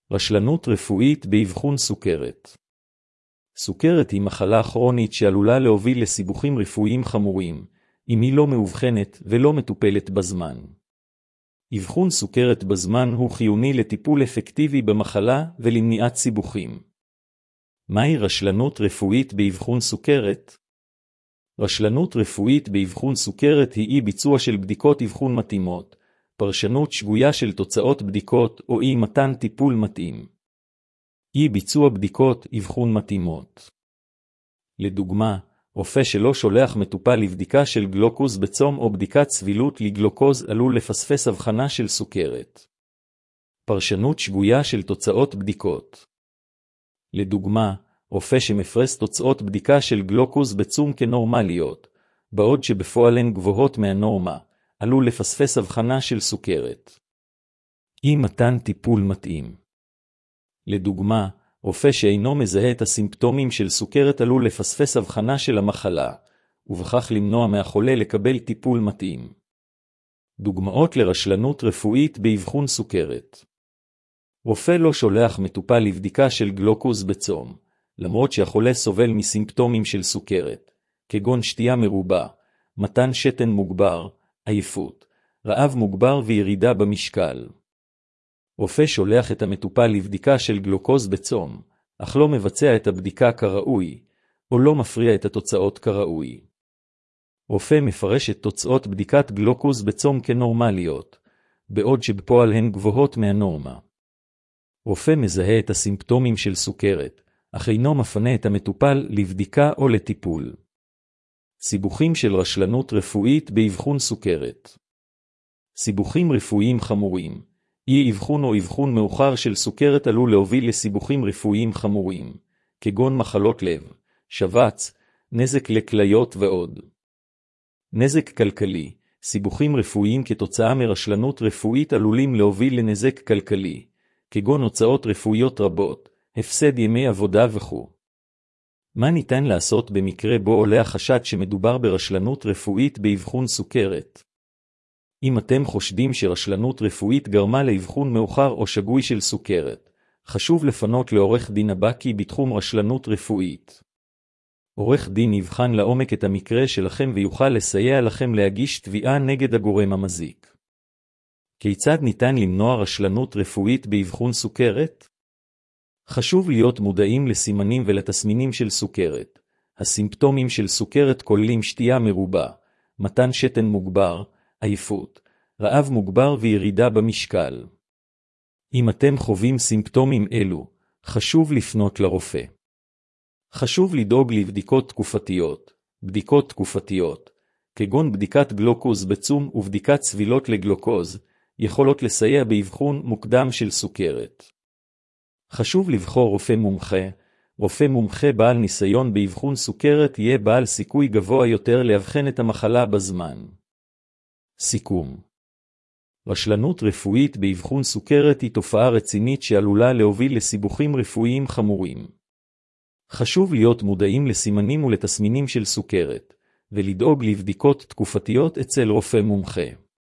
רשלנות רפואית באבחון סוכרת. סוכרת היא מחלה כרונית שעלולה להוביל לסיבוכים רפואיים חמורים, אם היא לא מאובחנת ולא מטופלת בזמן. אבחון סוכרת בזמן הוא חיוני לטיפול אפקטיבי במחלה ולמניעת סיבוכים. מהי רשלנות רפואית באבחון סוכרת? רשלנות רפואית באבחון סוכרת היא אי ביצוע של בדיקות אבחון מתאימות, פרשנות שגויה של תוצאות בדיקות או אי מתן טיפול מתאים. אי ביצוע בדיקות אבחון מתאימות. לדוגמה, רופא שלא שולח מטופל לבדיקה של גלוקוז בצום או בדיקת סבילות לגלוקוז עלול לפספס הבחנה של סוכרת. פרשנות שגויה של תוצאות בדיקות. לדוגמה, רופא שמפרש תוצאות בדיקה של גלוקוז בצום כנורמליות, בעוד שבפועל הן גבוהות מהנורמה, עלול לפספס הבחנה של סוכרת. אי מתן טיפול מתאים. לדוגמה, רופא שאינו מזהה את הסימפטומים של סוכרת עלול לפספס הבחנה של המחלה, ובכך למנוע מהחולה לקבל טיפול מתאים. דוגמאות לרשלנות רפואית באבחון סוכרת. רופא לא שולח מטופל לבדיקה של גלוקוז בצום, למרות שהחולה סובל מסימפטומים של סוכרת, כגון שתייה מרובה, מתן שתן מוגבר, עייפות, רעב מוגבר וירידה במשקל. רופא שולח את המטופל לבדיקה של גלוקוז בצום, אך לא מבצע את הבדיקה כראוי, או לא מפריע את התוצאות כראוי. רופא מפרש את תוצאות בדיקת גלוקוז בצום כנורמליות, בעוד שבפועל הן גבוהות מהנורמה. רופא מזהה את הסימפטומים של סוכרת, אך אינו מפנה את המטופל לבדיקה או לטיפול. סיבוכים של רשלנות רפואית באבחון סוכרת. סיבוכים רפואיים חמורים. אי אבחון או אבחון מאוחר של סוכרת עלול להוביל לסיבוכים רפואיים חמורים, כגון מחלות לב, שבץ, נזק לכליות ועוד. נזק כלכלי. סיבוכים רפואיים כתוצאה מרשלנות רפואית עלולים להוביל לנזק כלכלי, כגון הוצאות רפואיות רבות, הפסד ימי עבודה וכו'. מה ניתן לעשות במקרה בו עולה החשד שמדובר ברשלנות רפואית באבחון סוכרת? אם אתם חושדים שרשלנות רפואית גרמה לאבחון מאוחר או שגוי של סוכרת, חשוב לפנות לעורך דין הבקי בתחום רשלנות רפואית. עורך דין יבחן לעומק את המקרה שלכם ויוכל לסייע לכם להגיש תביעה נגד הגורם המזיק. כיצד ניתן למנוע רשלנות רפואית באבחון סוכרת? חשוב להיות מודעים לסימנים ולתסמינים של סוכרת. הסימפטומים של סוכרת כוללים שתייה מרובה, מתן שתן מוגבר, עייפות, רעב מוגבר וירידה במשקל. אם אתם חווים סימפטומים אלו, חשוב לפנות לרופא. חשוב לדאוג לבדיקות תקופתיות. בדיקות תקופתיות, כגון בדיקת גלוקוז בצום ובדיקת סבילות לגלוקוז, יכולות לסייע באבחון מוקדם של סוכרת. חשוב לבחור רופא מומחה. רופא מומחה בעל ניסיון באבחון סוכרת יהיה בעל סיכוי גבוה יותר לאבחן את המחלה בזמן. סיכום. רשלנות רפואית באבחון סוכרת היא תופעה רצינית שעלולה להוביל לסיבוכים רפואיים חמורים. חשוב להיות מודעים לסימנים ולתסמינים של סוכרת, ולדאוג לבדיקות תקופתיות אצל רופא מומחה.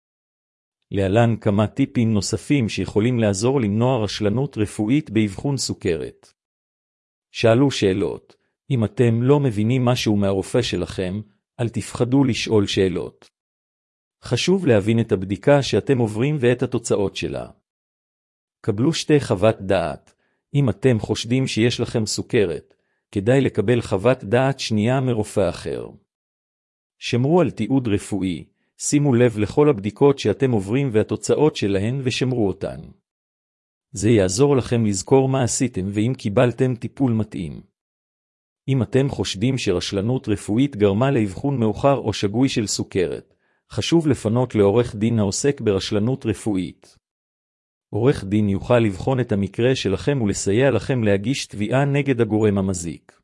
להלן כמה טיפים נוספים שיכולים לעזור למנוע רשלנות רפואית באבחון סוכרת. שאלו שאלות. אם אתם לא מבינים משהו מהרופא שלכם, אל תפחדו לשאול שאלות. חשוב להבין את הבדיקה שאתם עוברים ואת התוצאות שלה. קבלו שתי חוות דעת. אם אתם חושדים שיש לכם סוכרת, כדאי לקבל חוות דעת שנייה מרופא אחר. שמרו על תיעוד רפואי. שימו לב לכל הבדיקות שאתם עוברים והתוצאות שלהן ושמרו אותן. זה יעזור לכם לזכור מה עשיתם ואם קיבלתם טיפול מתאים. אם אתם חושדים שרשלנות רפואית גרמה לאבחון מאוחר או שגוי של סוכרת, חשוב לפנות לעורך דין העוסק ברשלנות רפואית. עורך דין יוכל לבחון את המקרה שלכם ולסייע לכם להגיש תביעה נגד הגורם המזיק.